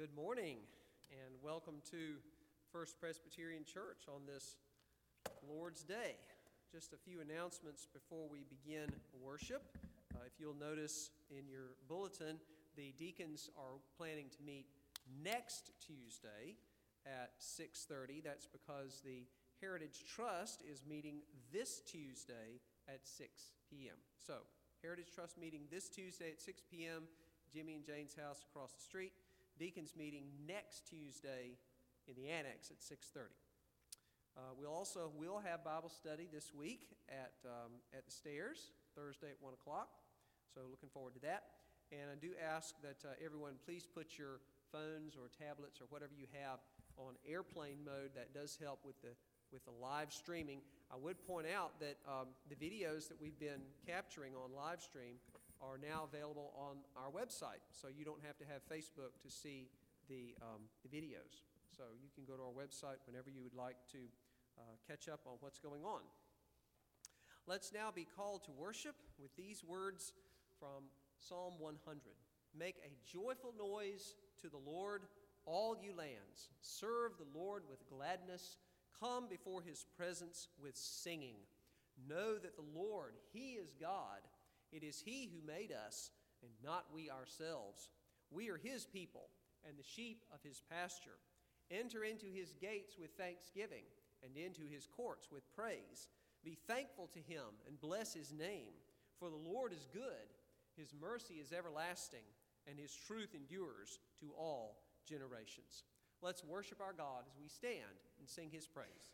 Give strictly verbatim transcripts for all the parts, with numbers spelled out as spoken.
Good morning and welcome to First Presbyterian Church on this Lord's Day. Just a few announcements before we begin worship. Uh, if you'll notice in your bulletin, the deacons are planning to meet next Tuesday at six thirty. That's because the Heritage Trust is meeting this Tuesday at six p.m. So, Heritage Trust meeting this Tuesday at six p.m., Jimmy and Jane's house across the street. Deacons meeting next Tuesday in the annex at six thirty. Uh, we'll also will have Bible study this week at um, at the stairs Thursday at one o'clock. So looking forward to that. And I do ask that uh, everyone please put your phones or tablets or whatever you have on airplane mode. That does help with the with the live streaming. I would point out that um, the videos that we've been capturing on live stream are now available on our website, so you don't have to have Facebook to see the, um, the videos. So you can go to our website whenever you would like to uh, catch up on what's going on. Let's now be called to worship with these words from Psalm one hundred. Make a joyful noise to the Lord, all you lands. Serve the Lord with gladness. Come before his presence with singing. Know that the Lord, he is God. It is he who made us, and not we ourselves. We are his people, and the sheep of his pasture. Enter into his gates with thanksgiving, and into his courts with praise. Be thankful to him, and bless his name. For the Lord is good, his mercy is everlasting, and his truth endures to all generations. Let's worship our God as we stand and sing his praise.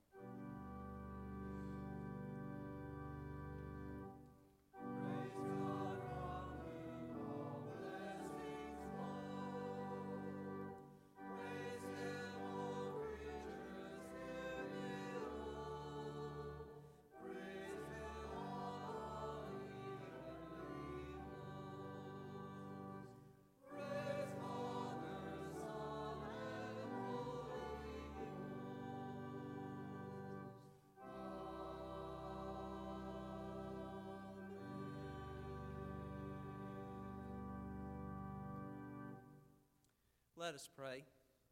Let us pray.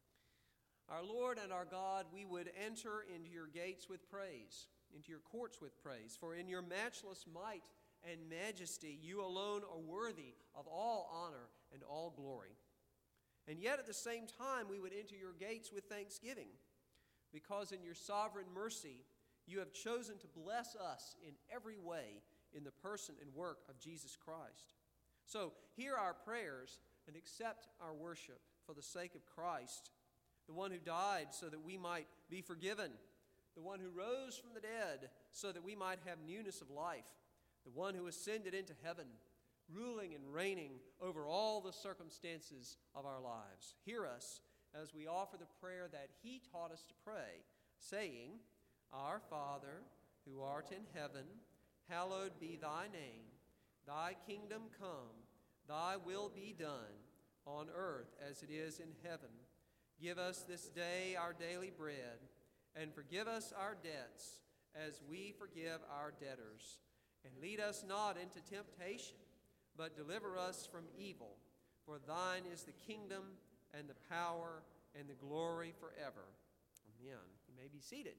Our Lord and our God, we would enter into your gates with praise, into your courts with praise, for in your matchless might and majesty you alone are worthy of all honor and all glory. And yet at the same time we would enter your gates with thanksgiving, because in your sovereign mercy you have chosen to bless us in every way in the person and work of Jesus Christ. So hear our prayers and accept our worship for the sake of Christ, the one who died so that we might be forgiven, the one who rose from the dead so that we might have newness of life, the one who ascended into heaven, ruling and reigning over all the circumstances of our lives. Hear us as we offer the prayer that he taught us to pray, saying, Our Father, who art in heaven, hallowed be thy name. Thy kingdom come, thy will be done, on earth as it is in heaven. Give us this day our daily bread, and forgive us our debts as we forgive our debtors. And lead us not into temptation, but deliver us from evil. For thine is the kingdom, and the power, and the glory forever. Amen. You may be seated.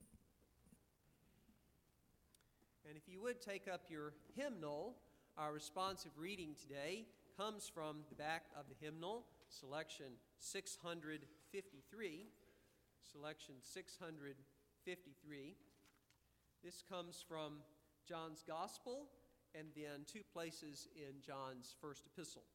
And if you would take up your hymnal, our responsive reading today comes from the back of the hymnal, selection six hundred fifty-three. Selection six hundred fifty-three. This comes from John's Gospel and then two places in John's first epistle.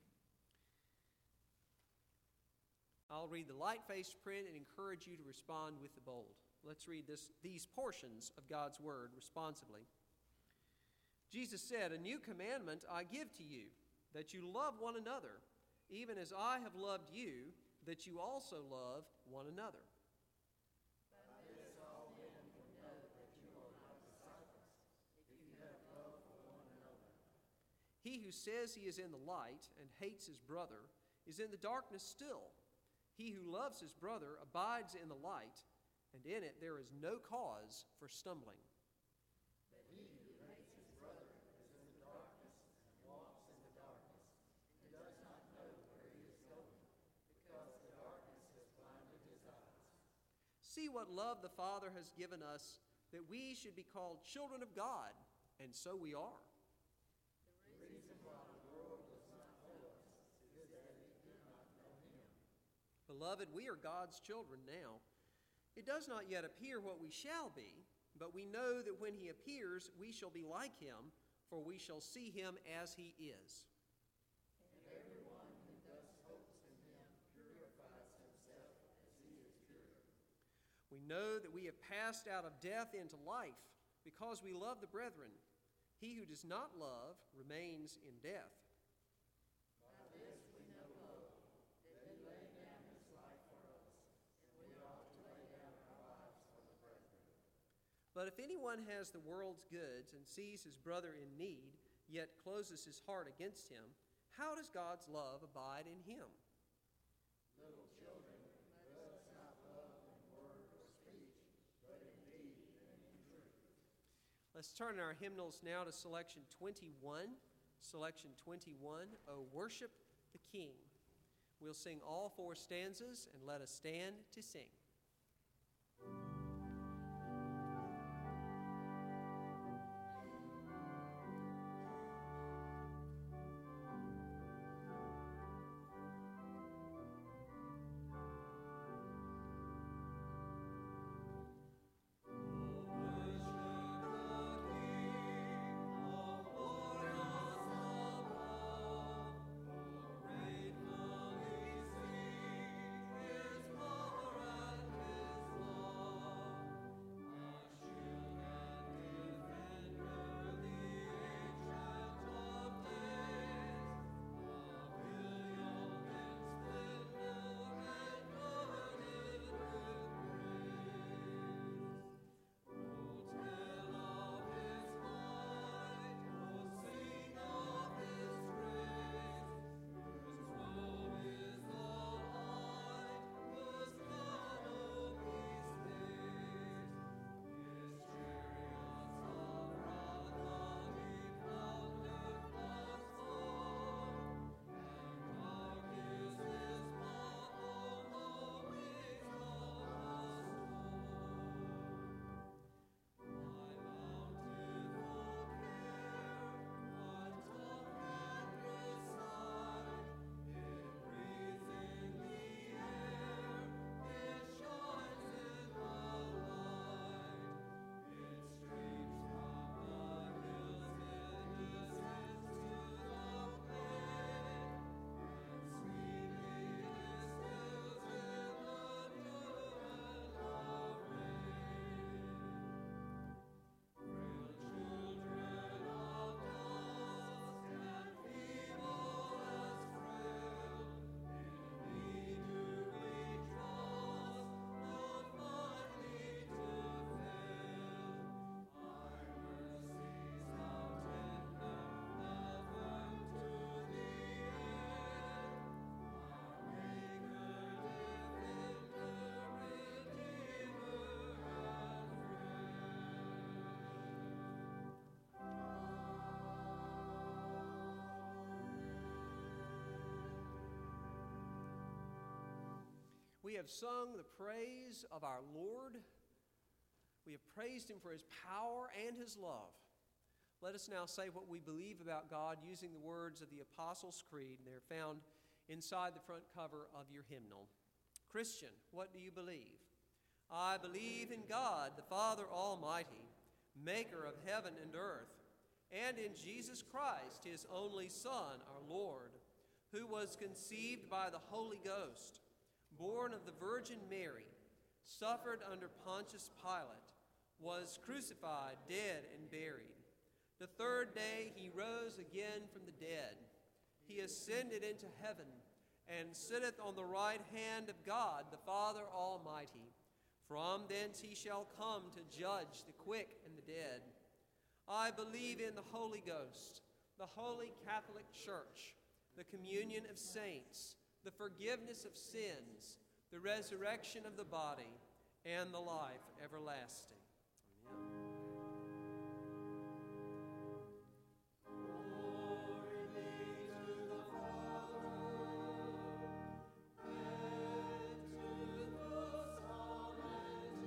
I'll read the light-faced print and encourage you to respond with the bold. Let's read this, these portions of God's word responsively. Jesus said, A new commandment I give to you, that you love one another, even as I have loved you, that you also love one another. By this all men will know that you are my disciples, if you have love for one another. He who says he is in the light and hates his brother is in the darkness still. He who loves his brother abides in the light, and in it there is no cause for stumbling. But he who hates his brother is in the darkness and walks in the darkness, and does not know where he is going, See what love the Father has given us, that we should be called children of God, and so we are. The reason why the world does not know us is that it did not know him. Beloved, we are God's children now. It does not yet appear what we shall be, but we know that when he appears, we shall be like him, for we shall see him as he is. And everyone who thus hopes in him purifies himself as he is pure. We know that we have passed out of death into life because we love the brethren. He who does not love remains in death. By this we know love, that he laid down his life for us, and we ought to lay down our lives for the brethren. But if anyone has the world's goods and sees his brother in need, yet closes his heart against him, how does God's love abide in him? Little children, let us not love in word or speech, but in deed and in truth. Let's turn our hymnals now to selection twenty-one. Selection twenty-one, O Worship the King. We'll sing all four stanzas, and let us stand to sing. We have sung the praise of our Lord. We have praised him for his power and his love. Let us now say what we believe about God using the words of the Apostles' Creed. They're found inside the front cover of your hymnal. Christian, what do you believe? I believe in God, the Father Almighty, maker of heaven and earth, and in Jesus Christ, his only Son, our Lord, who was conceived by the Holy Ghost, born of the Virgin Mary, suffered under Pontius Pilate, was crucified, dead, and buried. The third day he rose again from the dead. He ascended into heaven and sitteth on the right hand of God, the Father Almighty. From thence he shall come to judge the quick and the dead. I believe in the Holy Ghost, the Holy Catholic Church, the communion of saints, the forgiveness of sins, the resurrection of the body, and the life everlasting. Amen. Glory be to the Father, and to the Son, and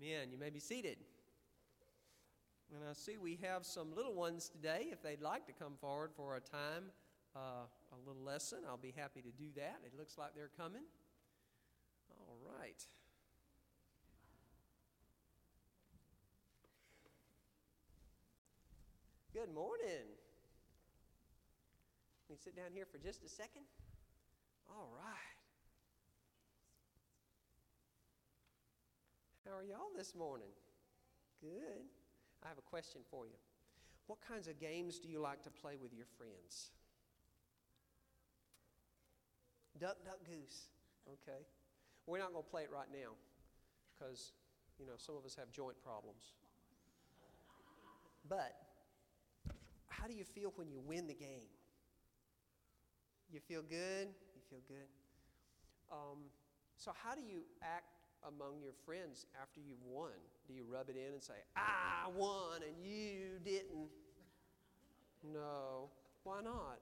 Amen. You may be seated. And I see we have some little ones today. If they'd like to come forward for a time, uh, a little lesson, I'll be happy to do that. It looks like they're coming. All right. Good morning. Can you sit down here for just a second? All right. How are y'all this morning? Good. I have a question for you. What kinds of games do you like to play with your friends? Duck, duck, goose. Okay. We're not going to play it right now because, you know, some of us have joint problems. But how do you feel when you win the game? You feel good? You feel good? Um, so how do you act among your friends after you've won? Do you rub it in and say, I won and you didn't? No. Why not?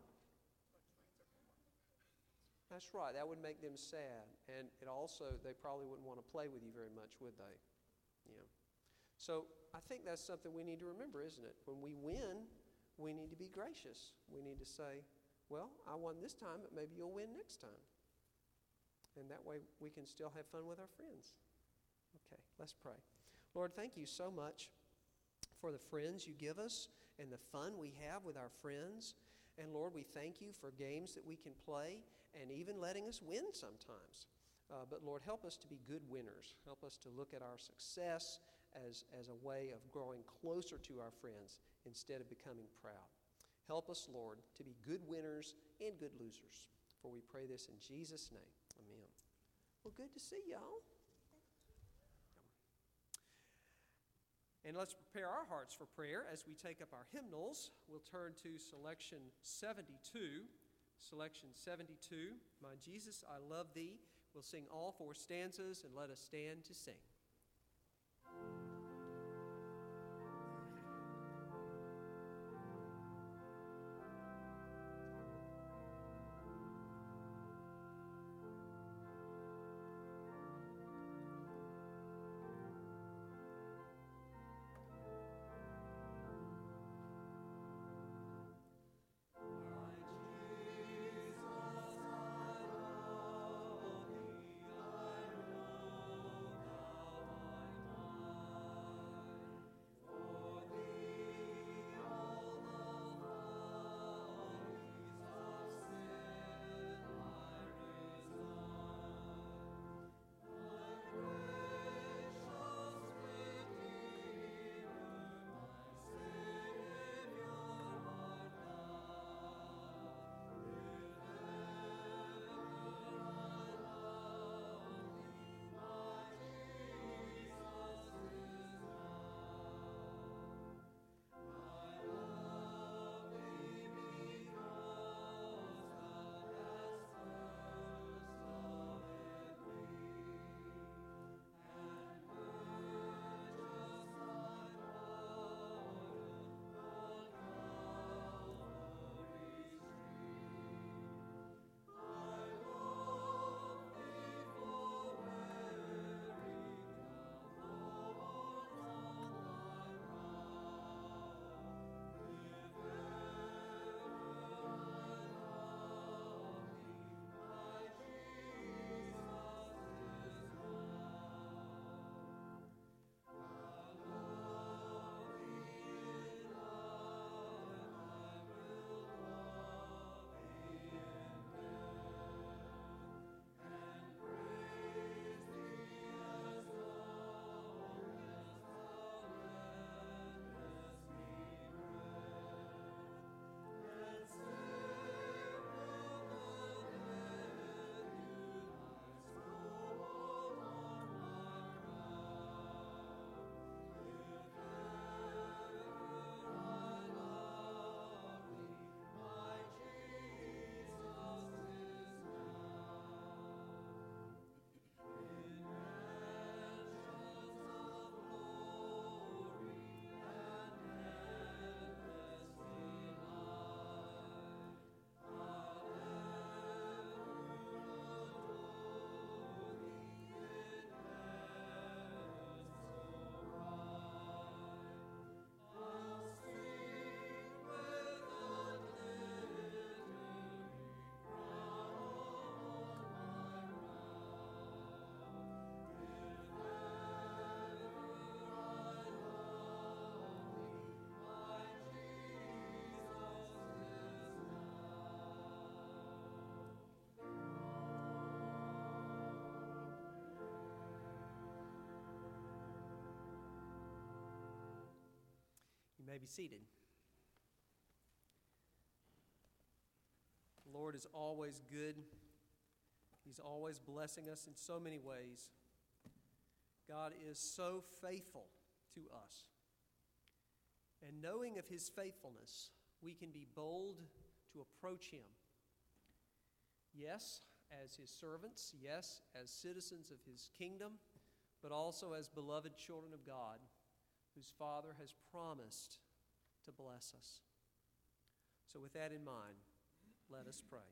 That's right. That would make them sad. And it also, they probably wouldn't want to play with you very much, would they? Yeah. So I think that's something we need to remember, isn't it? When we win, we need to be gracious. We need to say, well, I won this time, but maybe you'll win next time. And that way we can still have fun with our friends. Okay, let's pray. Lord, thank you so much for the friends you give us and the fun we have with our friends. And Lord, we thank you for games that we can play and even letting us win sometimes. Uh, but Lord, help us to be good winners. Help us to look at our success as, as a way of growing closer to our friends instead of becoming proud. Help us, Lord, to be good winners and good losers. For we pray this in Jesus' name. Amen. Well, good to see y'all. And let's prepare our hearts for prayer as we take up our hymnals. We'll turn to selection seventy-two. Selection seventy-two, My Jesus, I Love Thee. We'll sing all four stanzas and let us stand to sing. I You may be seated. The Lord is always good. He's always blessing us in so many ways. God is so faithful to us. And knowing of His faithfulness, we can be bold to approach Him. Yes, as His servants, yes, as citizens of His kingdom, but also as beloved children of God, whose Father has promised to bless us. So with that in mind, let us pray.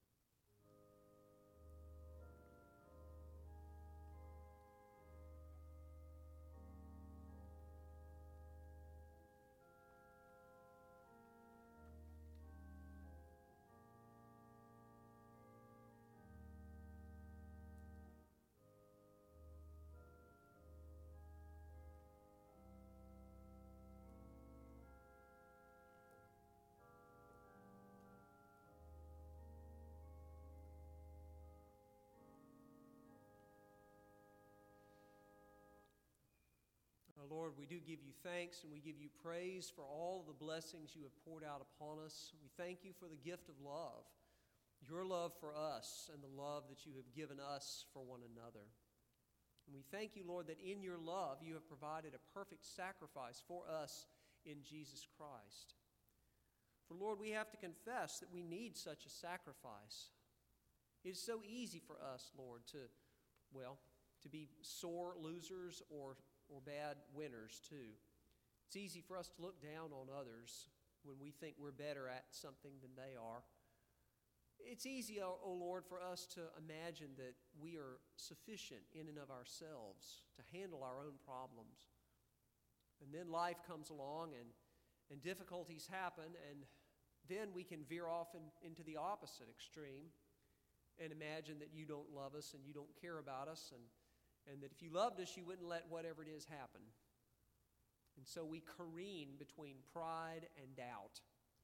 Uh, Lord, we do give you thanks and we give you praise for all the blessings you have poured out upon us. We thank you for the gift of love, your love for us and the love that you have given us for one another. And we thank you, Lord, that in your love you have provided a perfect sacrifice for us in Jesus Christ. For, Lord, we have to confess that we need such a sacrifice. It is so easy for us, Lord, to, well, to be sore losers or or bad winners too. It's easy for us to look down on others when we think we're better at something than they are. It's easy, O oh Lord, for us to imagine that we are sufficient in and of ourselves to handle our own problems. And then life comes along and, and difficulties happen, and then we can veer off in, into the opposite extreme and imagine that you don't love us and you don't care about us, and And that if you loved us, you wouldn't let whatever it is happen. And so we careen between pride and doubt.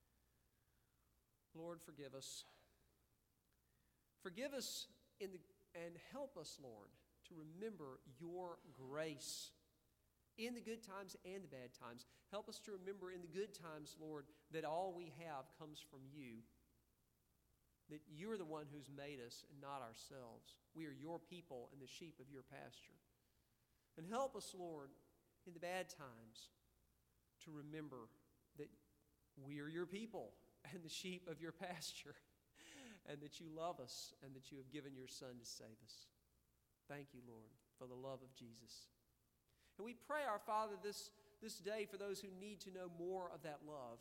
Lord, forgive us. Forgive us in the, and help us, Lord, to remember your grace in the good times and the bad times. Help us to remember in the good times, Lord, that all we have comes from you. That you're the one who's made us and not ourselves. We are your people and the sheep of your pasture. And help us, Lord, in the bad times to remember that we are your people and the sheep of your pasture, and that you love us and that you have given your Son to save us. Thank you, Lord, for the love of Jesus. And we pray, our Father, this, this day for those who need to know more of that love.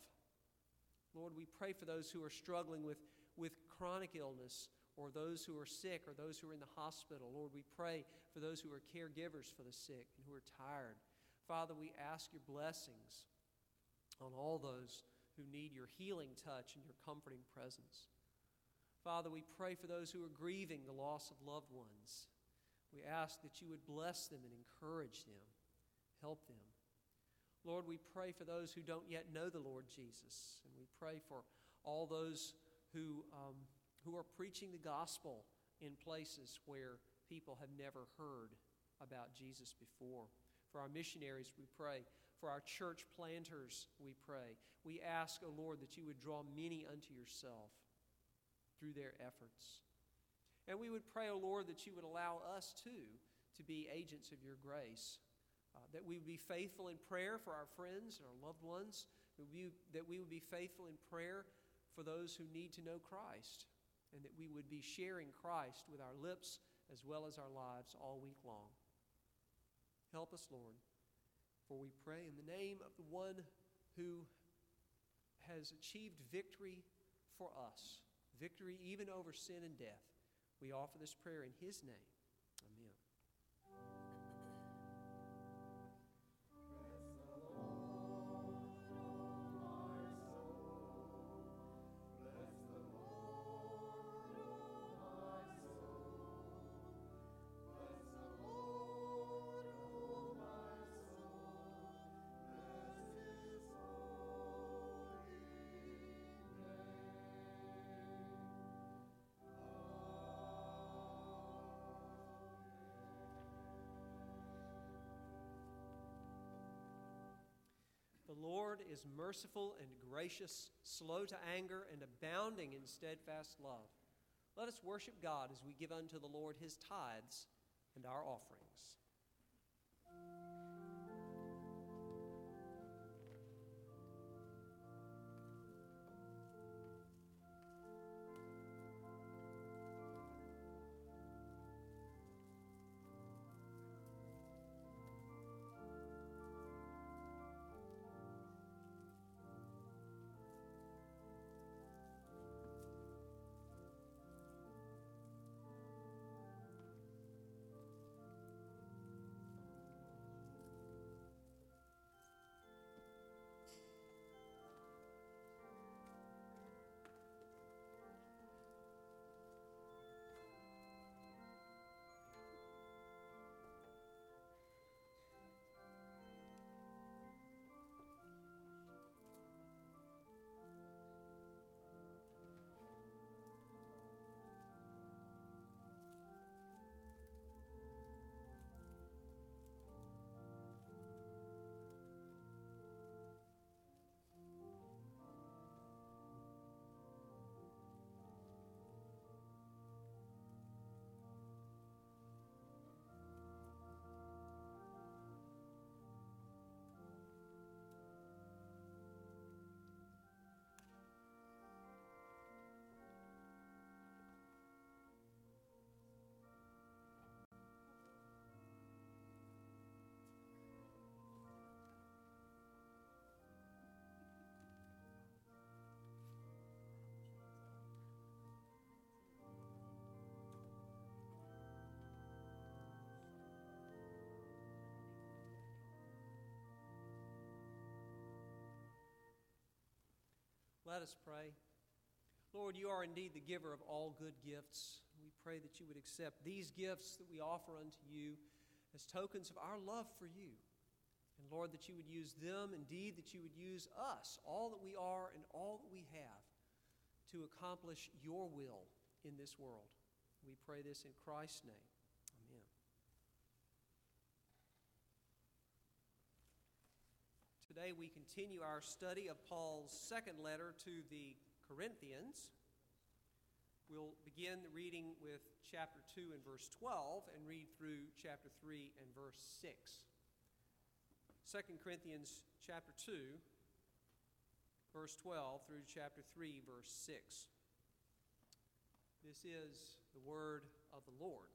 Lord, we pray for those who are struggling with with chronic illness, or those who are sick, or those who are in the hospital. Lord, we pray for those who are caregivers for the sick and who are tired. Father, we ask your blessings on all those who need your healing touch and your comforting presence. Father, we pray for those who are grieving the loss of loved ones. We ask that you would bless them and encourage them, help them. Lord, we pray for those who don't yet know the Lord Jesus, and we pray for all those who um, who are preaching the gospel in places where people have never heard about Jesus before. For our missionaries, we pray. For our church planters, we pray. We ask, O Lord, that you would draw many unto yourself through their efforts. And we would pray, O Lord, that you would allow us too to be agents of your grace, uh, that we would be faithful in prayer for our friends and our loved ones, that we, that we would be faithful in prayer for those who need to know Christ, and that we would be sharing Christ with our lips as well as our lives all week long. Help us, Lord, for we pray in the name of the one who has achieved victory for us, victory even over sin and death. We offer this prayer in his name. Amen. Lord is merciful and gracious, slow to anger, and abounding in steadfast love. Let us worship God as we give unto the Lord His tithes and our offerings. Let us pray. Lord, you are indeed the giver of all good gifts. We pray that you would accept these gifts that we offer unto you as tokens of our love for you. And Lord, that you would use them, indeed that you would use us, all that we are and all that we have, to accomplish your will in this world. We pray this in Christ's name. Amen. Today we continue our study of Paul's second letter to the Corinthians. We'll begin reading with chapter two and verse twelve and read through chapter three and verse six. Second Corinthians chapter two, verse twelve through chapter three, verse six. This is the word of the Lord.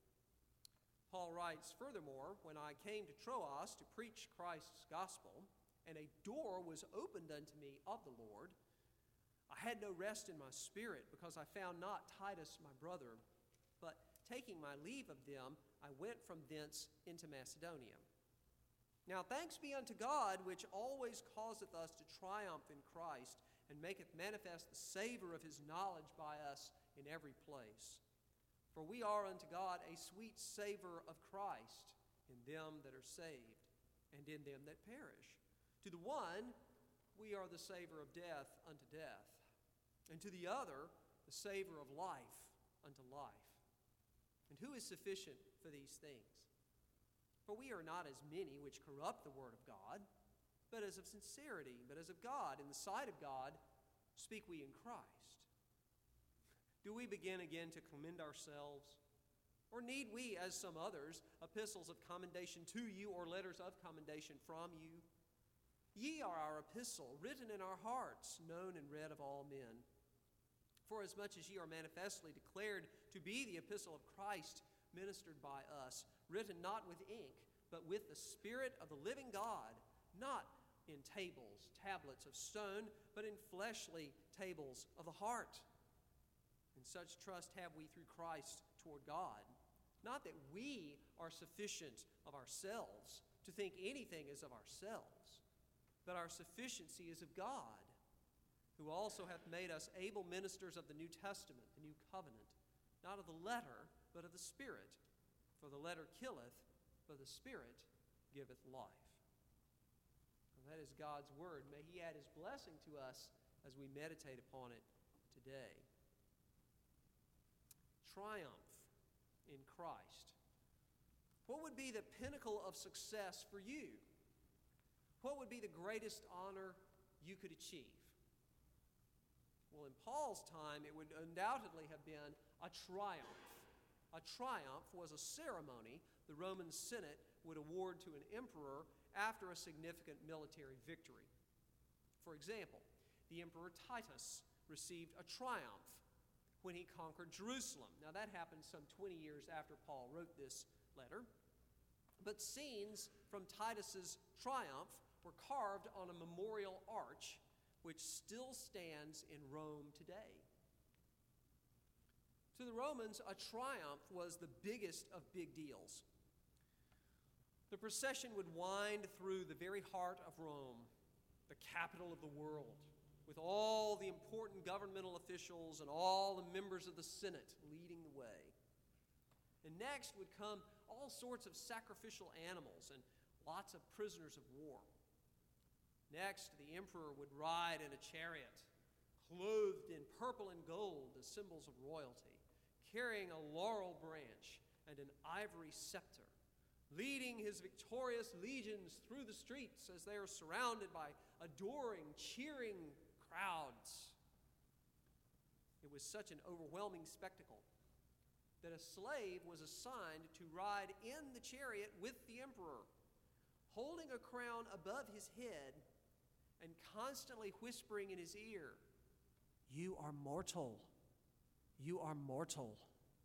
Paul writes, "Furthermore, when I came to Troas to preach Christ's gospel, and a door was opened unto me of the Lord, I had no rest in my spirit, because I found not Titus my brother. But taking my leave of them, I went from thence into Macedonia. Now thanks be unto God, which always causeth us to triumph in Christ, and maketh manifest the savor of his knowledge by us in every place. For we are unto God a sweet savor of Christ in them that are saved, and in them that perish. To the one, we are the savor of death unto death, and to the other, the savor of life unto life. And who is sufficient for these things? For we are not as many which corrupt the word of God, but as of sincerity, but as of God, in the sight of God, speak we in Christ. Do we begin again to commend ourselves? Or need we, as some others, epistles of commendation to you, or letters of commendation from you? Ye are our epistle, written in our hearts, known and read of all men. For as much as ye are manifestly declared to be the epistle of Christ, ministered by us, written not with ink, but with the Spirit of the living God, not in tables, tablets of stone, but in fleshly tables of the heart. And such trust have we through Christ toward God. Not that we are sufficient of ourselves to think anything is of ourselves, but our sufficiency is of God, who also hath made us able ministers of the New Testament, the new covenant, not of the letter, but of the Spirit. For the letter killeth, but the Spirit giveth life." And that is God's word. May he add his blessing to us as we meditate upon it today. Triumph in Christ. What would be the pinnacle of success for you? What would be the greatest honor you could achieve? Well, in Paul's time, it would undoubtedly have been a triumph. A triumph was a ceremony the Roman Senate would award to an emperor after a significant military victory. For example, the Emperor Titus received a triumph when he conquered Jerusalem. Now, that happened some twenty years after Paul wrote this letter. But scenes from Titus's triumph were carved on a memorial arch which still stands in Rome today. To the Romans, a triumph was the biggest of big deals. The procession would wind through the very heart of Rome, the capital of the world, with all the important governmental officials and all the members of the Senate leading the way. And next would come all sorts of sacrificial animals and lots of prisoners of war. Next, the emperor would ride in a chariot, clothed in purple and gold as symbols of royalty, carrying a laurel branch and an ivory scepter, leading his victorious legions through the streets as they are surrounded by adoring, cheering crowds. It was such an overwhelming spectacle that a slave was assigned to ride in the chariot with the emperor, holding a crown above his head and constantly whispering in his ear, "You are mortal. You are mortal."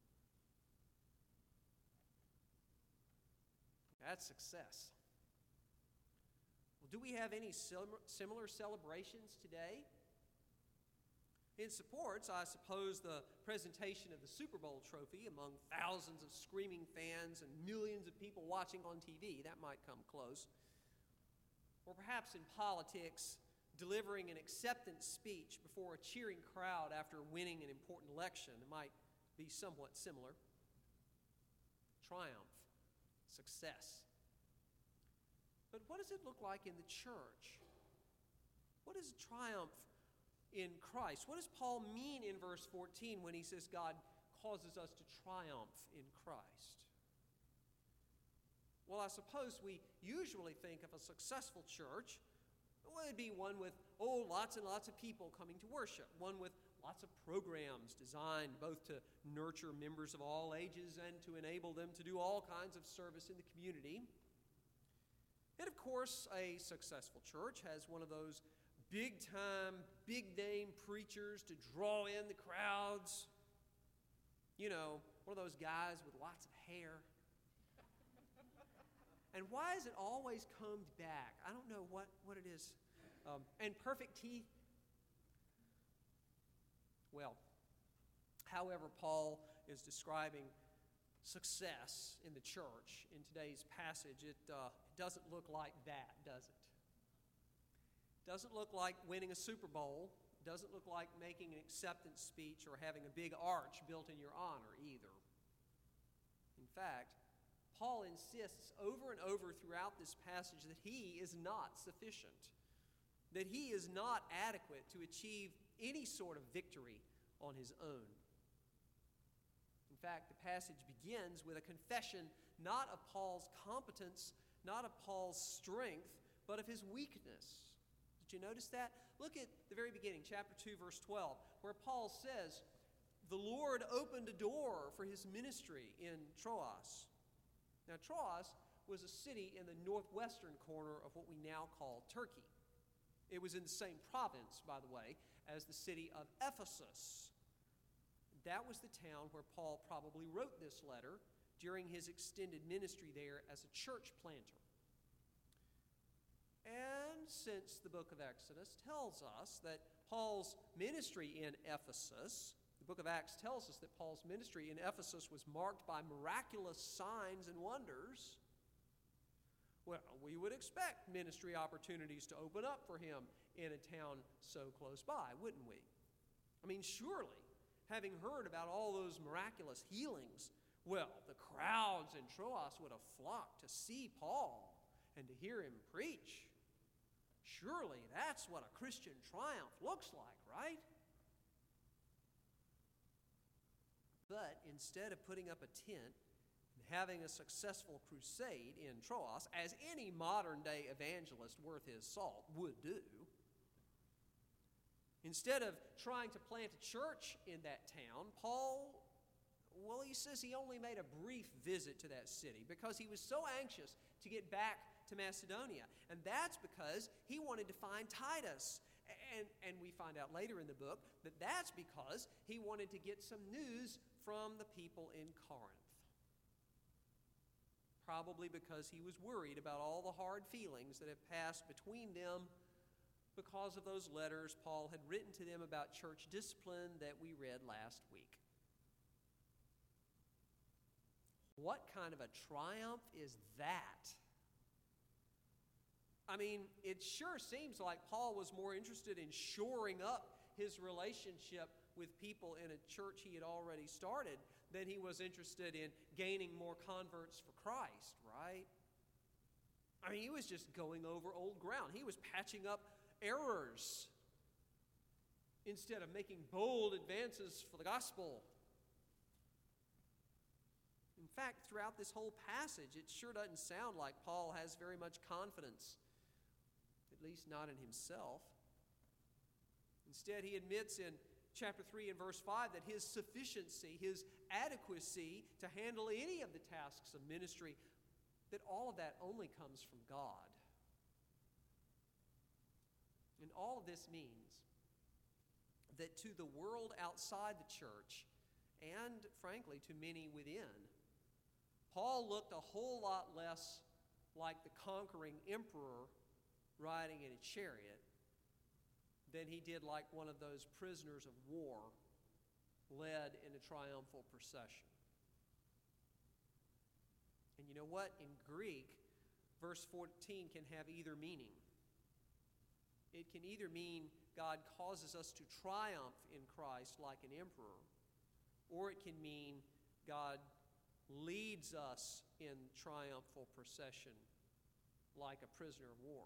That's success. Well, do we have any similar celebrations today? In sports, I suppose the presentation of the Super Bowl trophy among thousands of screaming fans and millions of people watching on T V, that might come close. Or perhaps in politics, delivering an acceptance speech before a cheering crowd after winning an important election might be somewhat similar. Triumph, success. But what does it look like in the church? What is triumph in Christ? What does Paul mean in verse fourteen when he says God causes us to triumph in Christ? Well, I suppose we usually think of a successful church. Well, it'd be one with, oh, lots and lots of people coming to worship, one with lots of programs designed both to nurture members of all ages and to enable them to do all kinds of service in the community. And of course, a successful church has one of those big-time, big-name preachers to draw in the crowds. You know, one of those guys with lots of hair. And why is it always combed back? I don't know what, what it is. Um, and perfect teeth. Well, however Paul is describing success in the church in today's passage, it uh, doesn't look like that, does it? Doesn't look like winning a Super Bowl. Doesn't look like making an acceptance speech or having a big arch built in your honor either. In fact, Paul insists over and over throughout this passage that he is not sufficient, that he is not adequate to achieve any sort of victory on his own. In fact, the passage begins with a confession not of Paul's competence, not of Paul's strength, but of his weakness. Did you notice that? Look at the very beginning, chapter two, verse twelve, where Paul says, "The Lord opened a door for his ministry in Troas." Now, Troas was a city in the northwestern corner of what we now call Turkey. It was in the same province, by the way, as the city of Ephesus. That was the town where Paul probably wrote this letter during his extended ministry there as a church planter. And since the book of Exodus tells us that Paul's ministry in Ephesus, the book of Acts tells us that Paul's ministry in Ephesus was marked by miraculous signs and wonders, well, we would expect ministry opportunities to open up for him in a town so close by, wouldn't we? I mean, surely, having heard about all those miraculous healings, well, the crowds in Troas would have flocked to see Paul and to hear him preach. Surely that's what a Christian triumph looks like, right? But instead of putting up a tent and having a successful crusade in Troas, as any modern-day evangelist worth his salt would do. Instead of trying to plant a church in that town, Paul, well, he says he only made a brief visit to that city because he was so anxious to get back to Macedonia. And that's because he wanted to find Titus. And, and we find out later in the book that that's because he wanted to get some news from the people in Corinth. Probably because he was worried about all the hard feelings that have passed between them because of those letters Paul had written to them about church discipline that we read last week. What kind of a triumph is that? I mean, it sure seems like Paul was more interested in shoring up his relationship with people in a church he had already started than he was interested in gaining more converts for Christ, right? I mean, he was just going over old ground. He was patching up errors instead of making bold advances for the gospel. In fact, throughout this whole passage, it sure doesn't sound like Paul has very much confidence, at least not in himself. Instead, he admits in chapter three and verse five that his sufficiency, his adequacy to handle any of the tasks of ministry, that all of that only comes from God. And all of this means that to the world outside the church, and frankly to many within, Paul looked a whole lot less like the conquering emperor riding in a chariot than he did like one of those prisoners of war led in a triumphal procession. And you know what? In Greek, verse fourteen can have either meaning. It can either mean God causes us to triumph in Christ like an emperor, or it can mean God leads us in triumphal procession like a prisoner of war.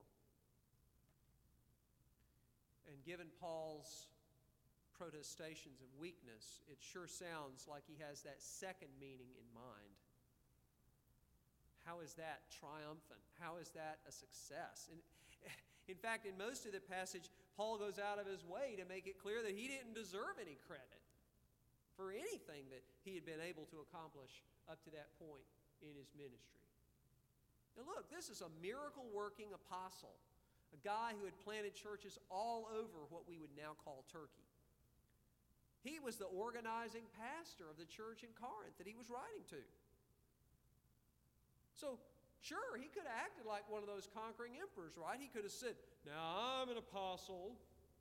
And given Paul's protestations of weakness, it sure sounds like he has that second meaning in mind. How is that triumphant? How is that a success? And in fact, in most of the passage, Paul goes out of his way to make it clear that he didn't deserve any credit for anything that he had been able to accomplish up to that point in his ministry. Now look, this is a miracle-working apostle, a guy who had planted churches all over what we would now call Turkey. He was the organizing pastor of the church in Corinth that he was writing to. So, sure, he could have acted like one of those conquering emperors, right? He could have said, now I'm an apostle,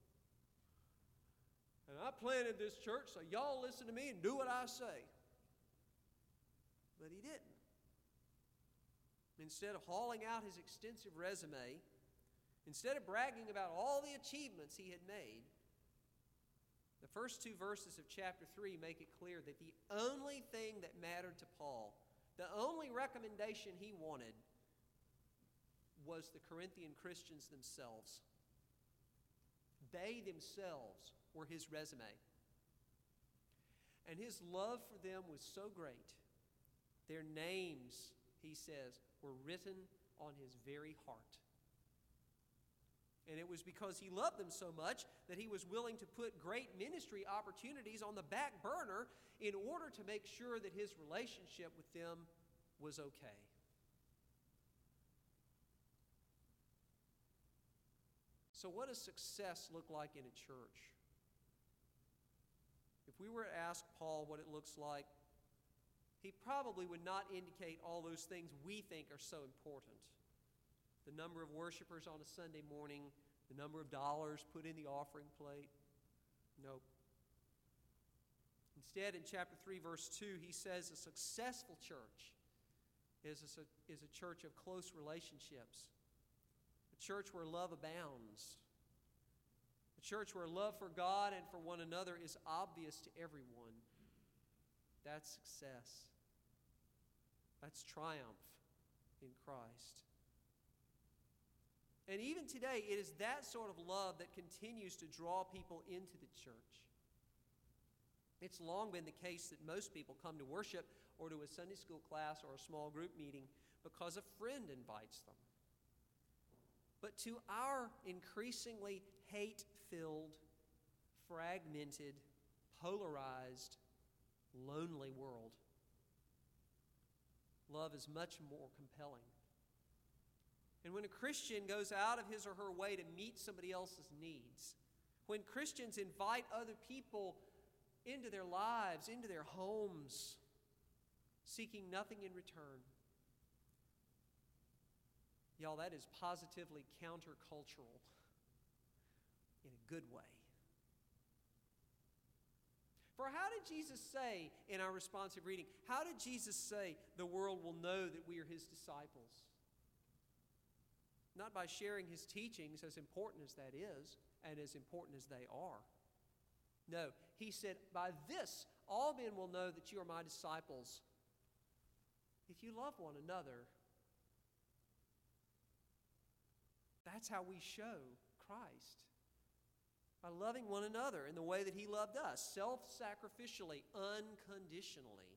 and I planted this church, so y'all listen to me and do what I say. But he didn't. Instead of hauling out his extensive resume, instead of bragging about all the achievements he had made, the first two verses of chapter three make it clear that the only thing that mattered to Paul, the only recommendation he wanted, was the Corinthian Christians themselves. They themselves were his resume. And his love for them was so great. Their names, he says, were written on his very heart. And it was because he loved them so much that he was willing to put great ministry opportunities on the back burner in order to make sure that his relationship with them was okay. So what does success look like in a church? If we were to ask Paul what it looks like, he probably would not indicate all those things we think are so important. The number of worshipers on a Sunday morning, the number of dollars put in the offering plate. Nope. Instead, in chapter three, verse two, he says a successful church is a, is a church of close relationships, a church where love abounds, a church where love for God and for one another is obvious to everyone. That's success. That's triumph in Christ. And even today, it is that sort of love that continues to draw people into the church. It's long been the case that most people come to worship or to a Sunday school class or a small group meeting because a friend invites them. But to our increasingly hate-filled, fragmented, polarized, lonely world, love is much more compelling. And when a Christian goes out of his or her way to meet somebody else's needs, when Christians invite other people into their lives, into their homes, seeking nothing in return, y'all, that is positively countercultural in a good way. For how did Jesus say in our responsive reading, how did Jesus say the world will know that we are his disciples? Not by sharing his teachings, as important as that is, and as important as they are. No, he said, by this all men will know that you are my disciples, if you love one another. That's how we show Christ. By loving one another in the way that he loved us, self-sacrificially, unconditionally.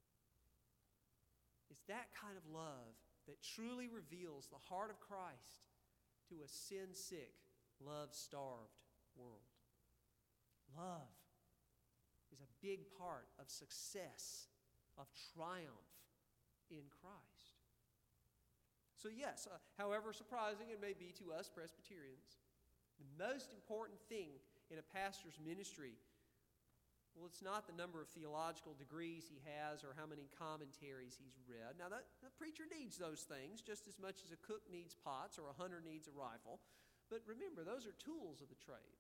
It's that kind of love that truly reveals the heart of Christ to a sin-sick, love-starved world. Love is a big part of success, of triumph in Christ. So yes, uh, however surprising it may be to us Presbyterians, the most important thing in a pastor's ministry, well, it's not the number of theological degrees he has or how many commentaries he's read. Now, that, the preacher needs those things just as much as a cook needs pots or a hunter needs a rifle. But remember, those are tools of the trade.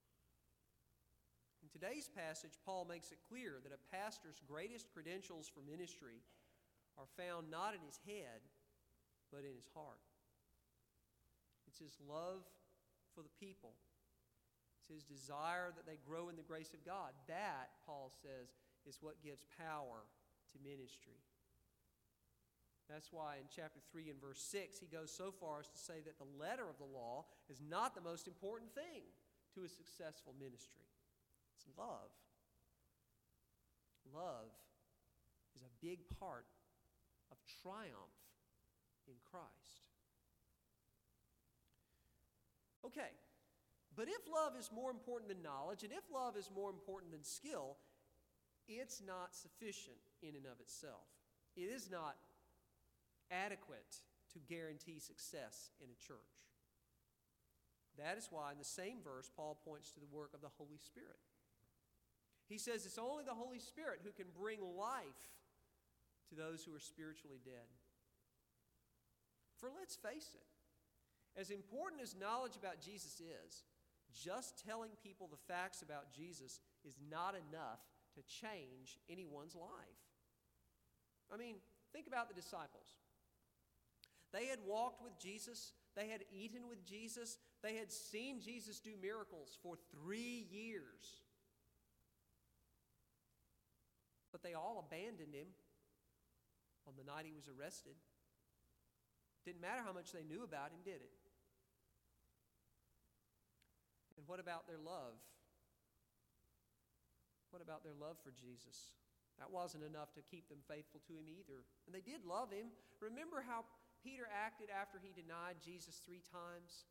In today's passage, Paul makes it clear that a pastor's greatest credentials for ministry are found not in his head, but in his heart. It's his love for the people. It's his desire that they grow in the grace of God. That, Paul says, is what gives power to ministry. That's why in chapter three and verse six, he goes so far as to say that the letter of the law is not the most important thing to a successful ministry. It's love. Love is a big part of triumph in Christ. Okay, but if love is more important than knowledge, and if love is more important than skill, it's not sufficient in and of itself. It is not adequate to guarantee success in a church. That is why in the same verse, Paul points to the work of the Holy Spirit. He says it's only the Holy Spirit who can bring life to those who are spiritually dead. For let's face it, as important as knowledge about Jesus is, just telling people the facts about Jesus is not enough to change anyone's life. I mean, think about the disciples. They had walked with Jesus. They had eaten with Jesus. They had seen Jesus do miracles for three years. But they all abandoned him on the night he was arrested. Didn't matter how much they knew about him, did it? And what about their love? What about their love for Jesus? That wasn't enough to keep them faithful to him either. And they did love him. Remember how Peter acted after he denied Jesus three times?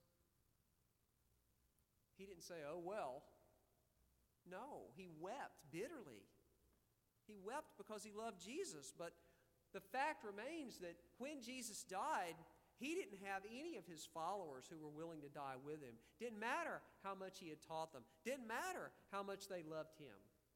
He didn't say, oh, well. No, he wept bitterly. He wept because he loved Jesus. But the fact remains that when Jesus died, he didn't have any of his followers who were willing to die with him. Didn't matter how much he had taught them. Didn't matter how much they loved him.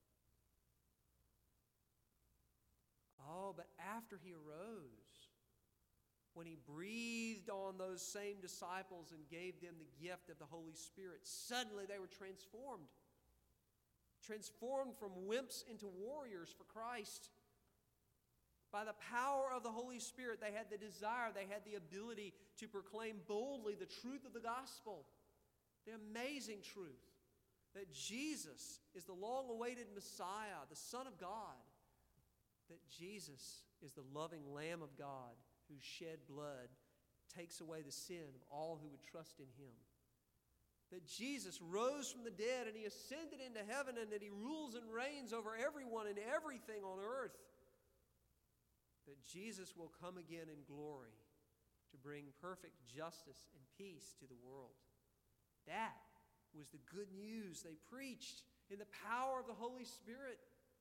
Oh, but after he arose, when he breathed on those same disciples and gave them the gift of the Holy Spirit, suddenly they were transformed. Transformed from wimps into warriors for Christ. By the power of the Holy Spirit, they had the desire, they had the ability to proclaim boldly the truth of the gospel. The amazing truth that Jesus is the long-awaited Messiah, the Son of God. That Jesus is the loving Lamb of God whose shed blood takes away the sin of all who would trust in him. that Jesus rose from the dead and He ascended into heaven and that He rules and reigns over everyone and everything on earth. That Jesus will come again in glory to bring perfect justice and peace to the world. That was the good news they preached in the power of the Holy Spirit.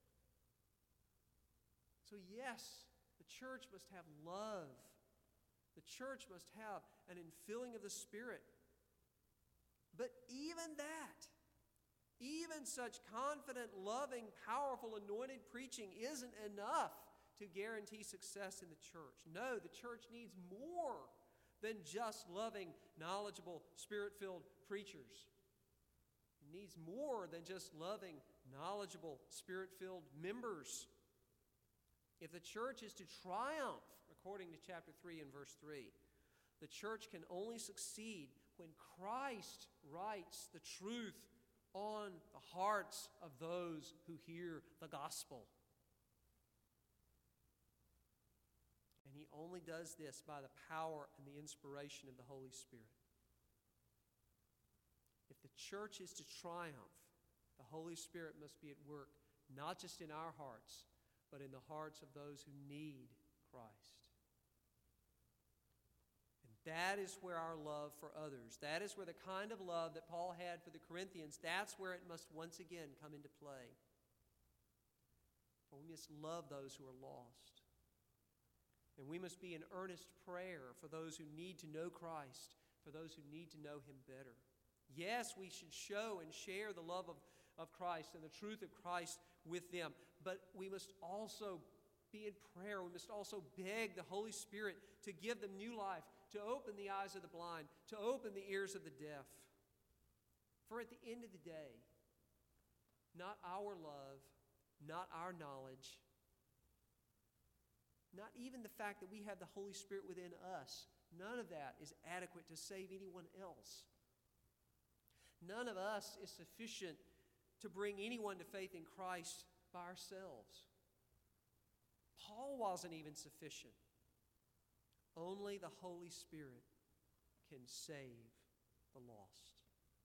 So yes, the church must have love. The church must have an infilling of the Spirit. But even that, even such confident, loving, powerful, anointed preaching isn't enough to guarantee success in the church. No, the church needs more than just loving, knowledgeable, Spirit-filled preachers. It needs more than just loving, knowledgeable, Spirit-filled members. If the church is to triumph, according to chapter three and verse three, the church can only succeed when Christ writes the truth on the hearts of those who hear the gospel. And He only does this by the power and the inspiration of the Holy Spirit. If the church is to triumph, the Holy Spirit must be at work, not just in our hearts, but in the hearts of those who need Christ. That is where our love for others, that is where the kind of love that Paul had for the Corinthians, that's where it must once again come into play. For we must love those who are lost. And we must be in earnest prayer for those who need to know Christ, for those who need to know Him better. Yes, we should show and share the love of, of Christ and the truth of Christ with them, but we must also be in prayer. We must also beg the Holy Spirit to give them new life, to open the eyes of the blind, to open the ears of the deaf. For at the end of the day, not our love, not our knowledge, not even the fact that we have the Holy Spirit within us, none of that is adequate to save anyone else. None of us is sufficient to bring anyone to faith in Christ by ourselves. Paul wasn't even sufficient. Only the Holy Spirit can save the lost.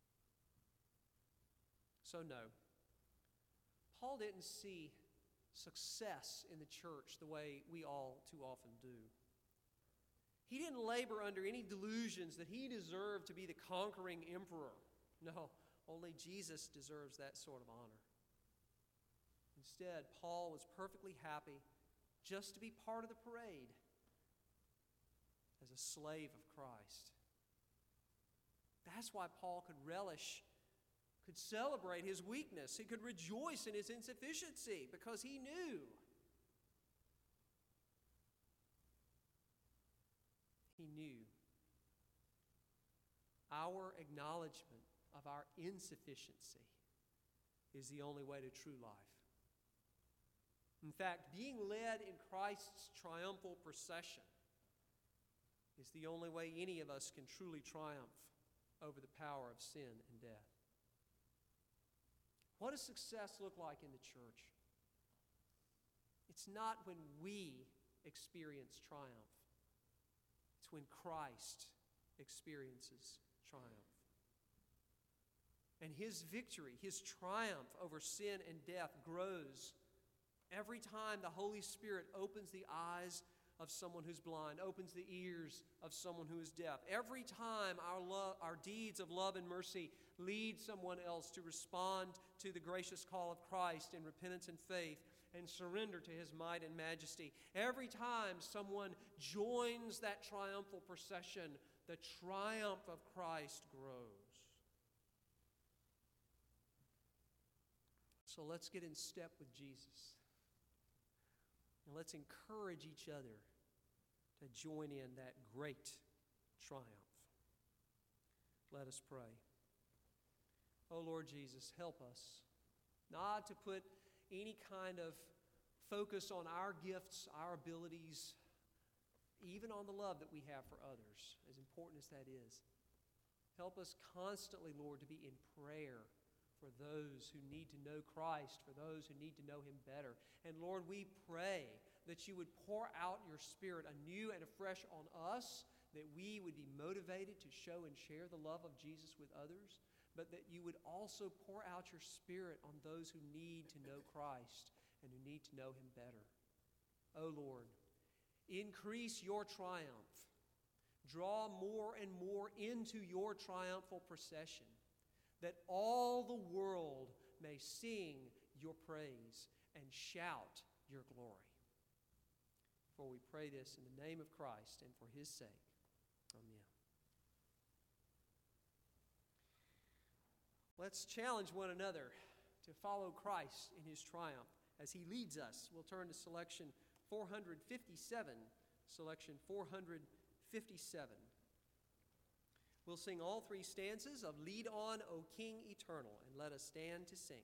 So no, Paul didn't see success in the church the way we all too often do. He didn't labor under any delusions that he deserved to be the conquering emperor. No, only Jesus deserves that sort of honor. Instead, Paul was perfectly happy just to be part of the parade as a slave of Christ. That's why Paul could relish, could celebrate his weakness. He could rejoice in his insufficiency because he knew. He knew our acknowledgement of our insufficiency is the only way to true life. In fact, being led in Christ's triumphal procession is the only way any of us can truly triumph over the power of sin and death. What does success look like in the church? It's not when we experience triumph. It's when Christ experiences triumph. And His victory, His triumph over sin and death grows every time the Holy Spirit opens the eyes of someone who's blind, opens the ears of someone who is deaf. Every time our love, our deeds of love and mercy lead someone else to respond to the gracious call of Christ in repentance and faith and surrender to His might and majesty. Every time someone joins that triumphal procession, the triumph of Christ grows. So let's get in step with Jesus. And let's encourage each other to join in that great triumph. Let us pray. Oh Lord Jesus, help us not to put any kind of focus on our gifts, our abilities, even on the love that we have for others, as important as that is. Help us constantly, Lord, to be in prayer for those who need to know Christ, for those who need to know Him better. And Lord, we pray that You would pour out Your Spirit anew and afresh on us, that we would be motivated to show and share the love of Jesus with others. but that you would also pour out your Spirit on those who need to know Christ and who need to know Him better. O Lord, increase your triumph. Draw more and more into your triumphal procession, that all the world may sing your praise and shout your glory. For we pray this in the name of Christ and for His sake. Amen. Let's challenge one another to follow Christ in His triumph as He leads us. We'll turn to selection four hundred fifty-seven. Selection four hundred fifty-seven. We'll sing all three stanzas of Lead On, O King Eternal, and let us stand to sing.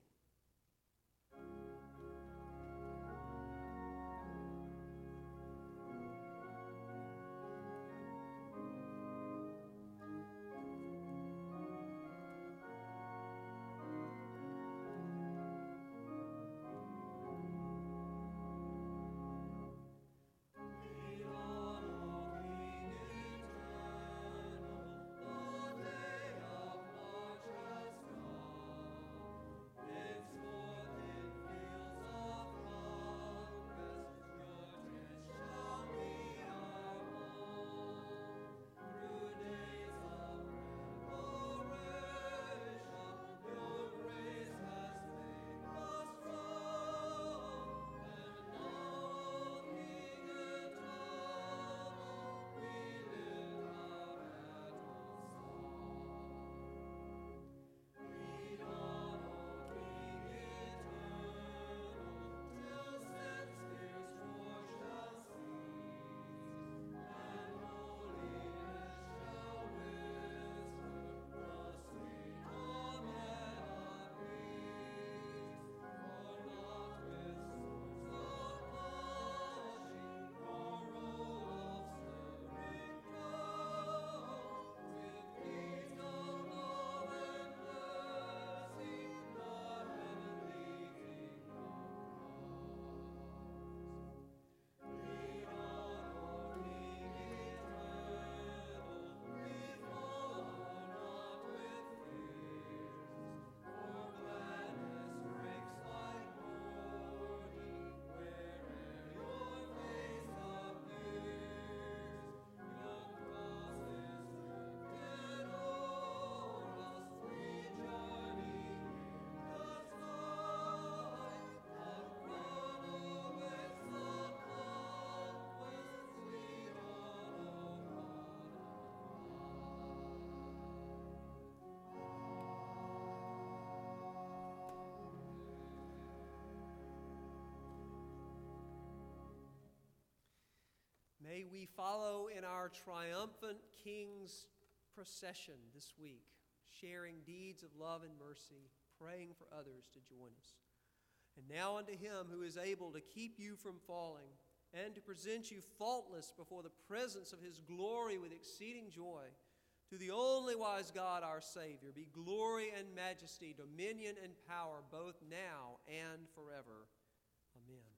May we follow in our triumphant King's procession this week, sharing deeds of love and mercy, praying for others to join us. And now unto Him who is able to keep you from falling and to present you faultless before the presence of His glory with exceeding joy, to the only wise God our Savior, be glory and majesty, dominion and power, both now and forever. Amen.